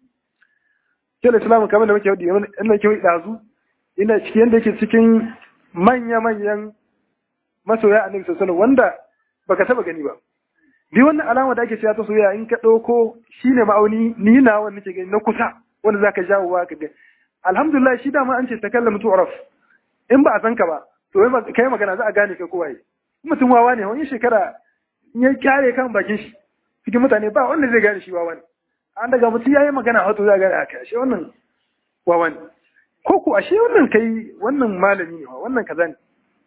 kela islamu kamar da muke yau da ina ke dazu ina cikin yanda yake cikin manya-manyan masoya annabi sallallahu alaihi wanda baka taba gani ba bi wannan alama da ake cewa ta soyayya in ka dauko shine ma'auni ni na wanda nake gani na kusa wanda zaka jawo wa ka ga alhamdulillah shi da ma an ce takallamu tu'raf in ba a san ka ba to kai magana za a gane kai kowa mutum wawa ne wani shekara in ya kyare kan bakin shi cikin mutane ba wanda zai gane shi wawa ne an daga mutum yayi magana wato za a gane aka shi wannan wawa ne ko ko ashe wannan kai wannan malami ne wannan kaza ne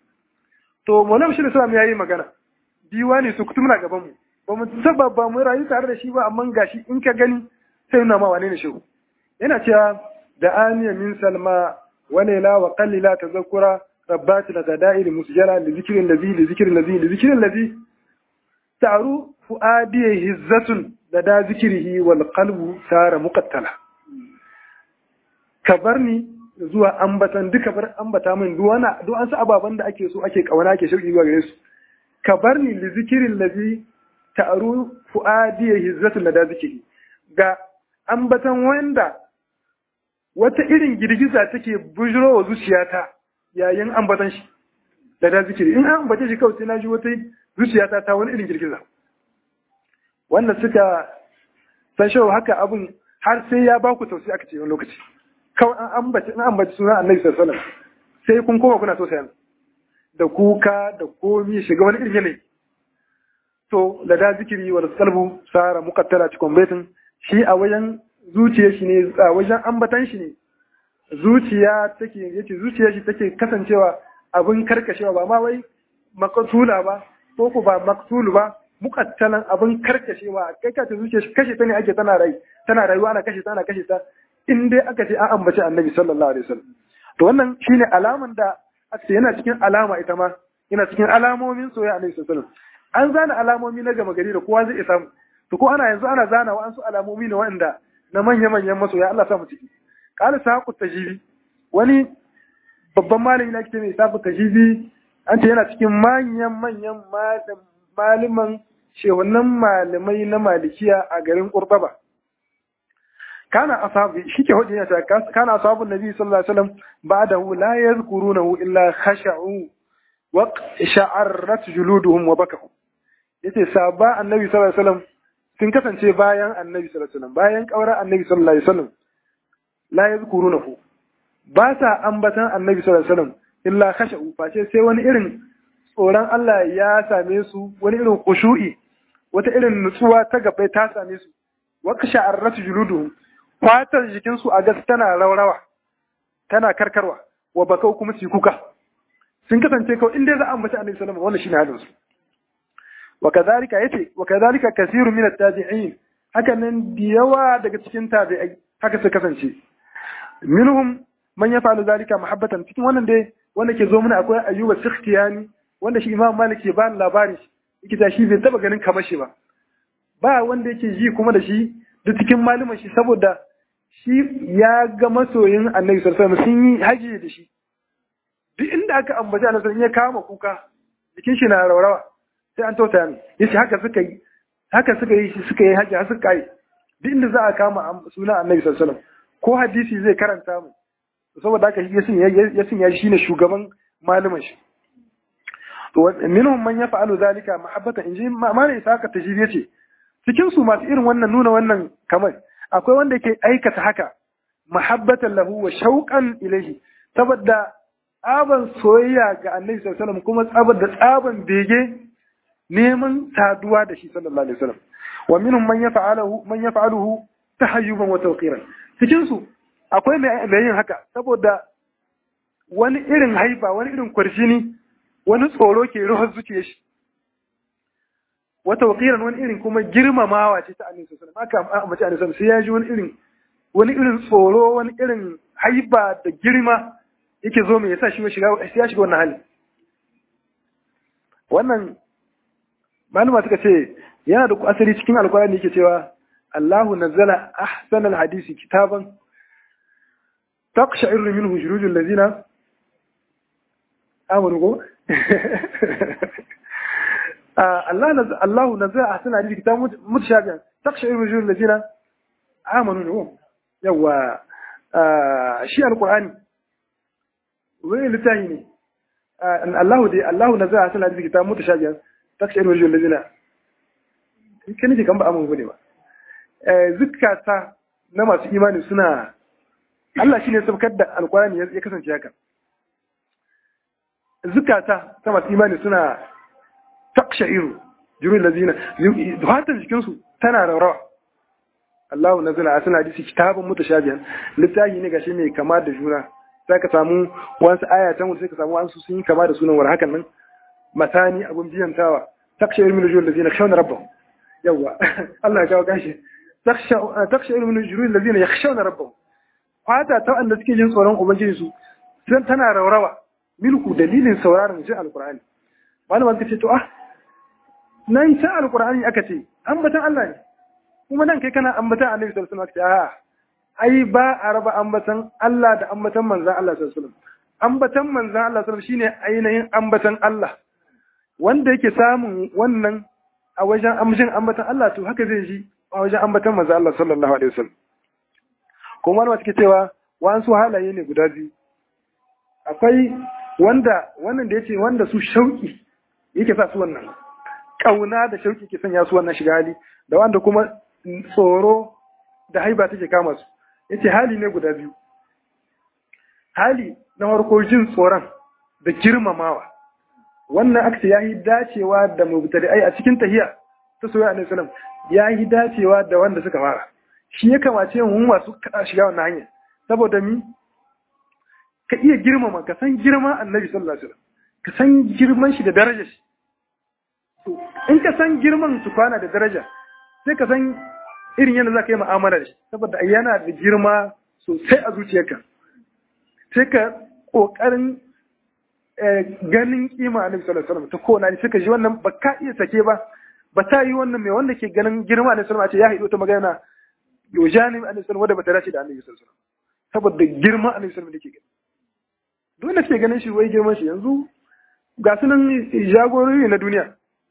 to Maulana Bashir Islam yayi magana diwani su kutumna gaban mu ba mu taba ba mu rayu tare da shi ba amma gashi in ka gani sai nuna ma wane ne shehu yana cewa da aniya min salma wa la wa qallila tazakkura rabbati la da'il musjala li zikrin ladhi li zikrin ladhi li zikrin ladhi ta'ru fuadi hizzatun da da zikrihi wal qalbu sara muqattala kabarni zuwa ambatan duka bar ambata min duk wani duk an sa ababan da ake so ake kauna ake shauki zuwa gare su ka bar ni li zikirin ladhi ta'ru fuadi hizzatu lada zikiri ga ambatan wanda wata irin girgiza take bujiro wa zuciyata yayin ambatan shi lada zikiri in an ambace shi kawai sai na ji wata zuciyata ta wani irin girgiza wanda suka san shawo haka abun har sai ya ba ku tausayi aka ce wani lokaci kawai an ambaci an ambaci sunan Annabi sallallahu alaihi wasallam sai kun koma kuna tausayan da kuka da komi shiga wani irin yanayi to da da zikiri wa qalbu sara muqattala cikin baitin shi a wajen zuciya shi ne a wajen ambatan shi ne zuciya take yace zuciya shi take kasancewa abin karkashewa ba ma wai maqtula ba ko ko ba maqtulu ba muqattalan abin karkashewa kai ka ta zuciya shi kashe ta ne ake tana rai tana rayuwa ana kashe ta ana kashe ta in dai aka ce an ambaci Annabi sallallahu alaihi wasallam to wannan shine alaman da aka ce yana cikin alama ita ma yana cikin alamomin soyayya Annabi sallallahu alaihi wasallam an zana alamomi na gama gari da kowa zai samu to ko ana yanzu ana zana wa'ansu alamomi ne wanda na manya manyan masoya Allah sa mu ciki qala saqu tajibi wani babban malami na kike mai saqu tajibi an ce yana cikin manyan manyan malaman shehunan malamai na malikiya a garin Qurtaba kana ashabi shike hujja ya ta kana ashabun nabi sallallahu alaihi wasallam ba'dahu la yadhkurunahu illa khasha'u wa sha'arat juluduhum wa bakahu yace sahaba annabi sallallahu alaihi wasallam sun kasance bayan annabi sallallahu alaihi wasallam bayan kaurar annabi sallallahu alaihi wasallam la yadhkurunahu ba sa ambatan annabi sallallahu alaihi wasallam illa khasha'u face sai wani irin tsoron Allah ya same su wani irin khushu'i wata irin nutsuwa ta gabai ta same su wa sha'arat juluduhum fatar jikinsu a gas tana raurawa tana karkarwa wa bakau kuma su kuka sun kasance kawai inda za a ambaci annabi sallallahu alaihi wasallam wannan shine halin su wa kadhalika yace wa kadhalika kaseeru min at-tabi'in haka nan diyawa daga cikin tabi'ai haka su kasance minhum man yaf'alu dhalika mahabbatan cikin wannan dai wanda ke zo mana akwai ayyuba sikhtiyani wanda shi imam malik ke ba labarin shi yake ta shi bai taba ganin kamar shi ba ba wanda yake ji kuma da shi duk cikin malaman shi saboda shi ya ga masoyin annabi sallallahu alaihi wasallam sun yi haji da shi duk inda aka ambaci annabi sallallahu ya kama kuka jikin shi na raurawa sai an tausaya ne yace haka suka yi haka suka yi suka yi haji har suka yi duk inda za a kama sunan annabi sallallahu alaihi wasallam ko hadisi zai karanta mu saboda haka yasin yasin ya shine shugaban malaman shi to minhum man yaf'alu zalika mahabbatan inji malai saka tajib yace cikin su masu irin wannan nuna wannan kamar akwai wanda yake aikata haka mahabbatan lahu wa shauqan ilayhi saboda tsaban soyayya ga annabi sallallahu alaihi wasallam kuma saboda tsaban bege neman saduwa da shi sallallahu alaihi wasallam wa minhum man yaf'aluhu man yaf'aluhu tahayyuban wa tawqiran cikin su akwai mai yin haka saboda wani irin haiba wani irin kwarjini wani tsoro ke ruhar zuciyar shi wata wakilan wani irin kuma girmamawa ce ta annabi sallallahu alaihi wasallam aka mace annabi sallallahu sai ya ji wani irin wani irin tsoro wani irin haiba da girma yake zo mai yasa shi ya shiga sai ya shiga wannan hali wannan malama suka ce yana da asali cikin alkurani yake cewa Allahu nazzala ahsanal hadisi kitaban taqsha'iru minhu juludul ladina amanu go Allah Allah nazzala ahsanal hadisi kitaban mutashabihan taqsha'iru minhu juludul ladina amanu go yawa shi alkurani wani littafi ne Allah dai Allah nazzala ahsanal hadisi kitaban mutashabihan taqsha'iru minhu juludul ladina kan ji kan ba amun gune ba zukata na masu imani suna Allah shi ne sabkar da alkurani ya kasance haka zukata ta masu imani suna taqsha'iru jirul lazina fatan jikinsu tana rawa Allahu nazala asana hadisi kitabun mutashabihan littafi ne gashi mai kama da juna sai ka samu wasu aya can sai ka samu wasu sun yi kama da sunan war hakan nan matani abun biyantawa taqsha'iru min jirul lazina khawna rabbahum yawa Allah ya kawo gashi تخشعر من الجلود الذين يخشون ربهم fata ta wanda suke jin tsoron ubangiji su sai tana raurawa milku dalilin sauraron jin alqur'ani malaman ta ce to ah nan sai alqur'ani aka ce ambatan Allah ne kuma nan kai kana ambatan annabi sallallahu alaihi wasallam ah ai ba a raba ambatan Allah da ambatan manzan Allah sallallahu alaihi wasallam ambatan manzan Allah sallallahu alaihi wasallam shine ainihin ambatan Allah wanda yake samun wannan a wajen amshin ambatan Allah to haka zai ji a wajen ambatan manzan Allah sallallahu alaihi wasallam kuma wani suke cewa wa'ansu halaye ne guda biyu akwai wanda wannan da yace wanda su shauki yake sa su wannan kauna da shauki ke sanya su wannan shiga hali da wanda kuma tsoro da haiba take kama su yace hali ne guda biyu hali na farko jin tsoron da girmamawa wannan akta yayi dacewa da mubtadi'ai a cikin tahiyya ta soyayya annabi sallallahu alaihi wasallam yayi dacewa da wanda suka fara shi ya kamace mu masu kada shiga wannan hanya saboda mi ka iya girmama ka san girman annabi sallallahu alaihi wasallam ka san girman shi da darajar shi to in ka san girman su kwana da daraja sai ka san irin yadda za ka yi mu'amala da shi saboda yana da girma sosai a zuciyarka sai ka ƙoƙarin ganin kima a nabi sallallahu alaihi wasallam ta kowane ne suka ji wannan ba ka iya sake ba ba ta yi wannan mai wanda ke ganin girma a nabi sallallahu alaihi wasallam a ce ya haido ta magana yau jani a nabi sallallahu wanda ba ta dace da annabi sallallahu alaihi wasallam saboda girma a nabi sallallahu alaihi wasallam da ke gani dole ke ganin shi wai girman shi yanzu ga sunan jagorori na duniya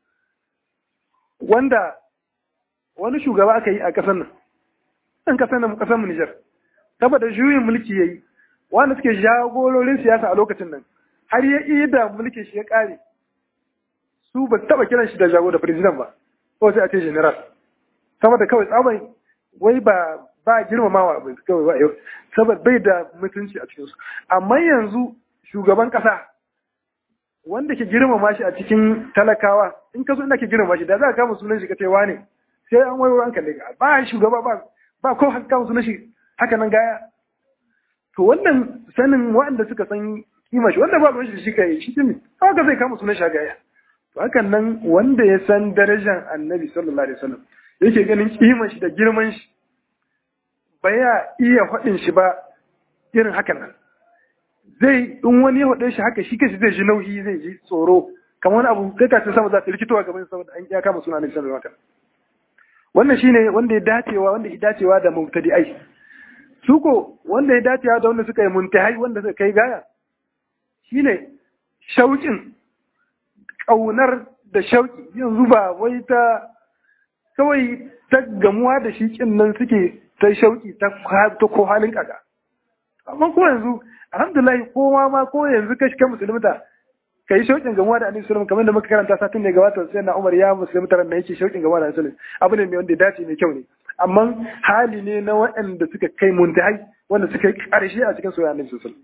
wanda wani shugaba aka yi a ƙasar nan ɗan ƙasar nan ƙasar mu Nijar saboda juyin mulki yayi wanda suke jagororin siyasa a lokacin nan har ya iya da mulkin shi ya ƙare su ba taɓa kiran shi da jago da president ba ko sai a ce general saboda kawai tsabai wai ba ba girmamawa ba kawai ba yau saboda bai da mutunci a cikin su amma yanzu shugaban ƙasa wanda ke girmama shi a cikin talakawa in ka zo ina ke girmama shi da za ka kama sunan shi ka ce wane sai an wayo an kalle ka ba shugaba ba ba ko haka kama sunan shi haka nan gaya to wannan sanin waɗanda suka san kima shi wanda ba ruwan shi shi kai shi tumi haka zai kama sunan shi gaya to hakan nan wanda ya san darajar annabi sallallahu alaihi wasallam yake ganin kiman shi da girman shi ba ya iya faɗin shi ba irin hakan nan zai in wani ya faɗe shi haka shi kashi zai ji nauyi zai ji tsoro kamar wani abu kai ka sama za ta rikitowa gaban saboda an ya kama sunan annabi sallallahu alaihi wasallam wannan shine wanda ya dacewa wanda ya dacewa da mubtadi'ai su ko wanda ya dacewa da wanda suka yi muntahai wanda suka kai gaya shine shauƙin ƙaunar da shauƙi yanzu ba wai ta kawai ta gamuwa da shi kin nan suke ta shauƙi ta ta ko halin kaga amma ko yanzu alhamdulillah kowa ma ko yanzu kashi kan musulmata ka yi shauƙin gamuwa da annabi sallallahu kamar da muka karanta satin ne gabata sai na Umar ya musulmi ran da yake shauƙin gamuwa da annabi abu ne mai wanda ya dace mai kyau ne amma hali ne na waɗanda suka kai muntahai wanda suka yi ƙarshe a cikin soyayya annabi sallallahu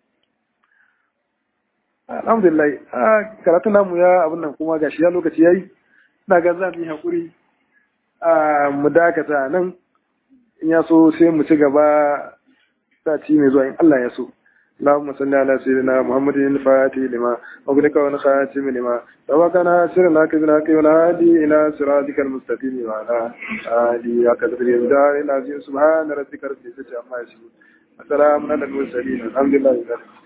alhamdulillah a karatu namu ya abin nan kuma gashi ya lokaci yayi ina ga za mu yi hakuri a mu dakata nan in ya so sai mu ci gaba sati mai zuwa in Allah ya so اللهم صل على سيدنا محمد الفاتح لما أغلق ونخاتم لما سبقنا سر لك ذلك والهادي إلى صراطك المستقيم وعلى آله وقدر الجدار العظيم سبحان ربك رب العزة عما يصفون السلام على المرسلين الحمد لله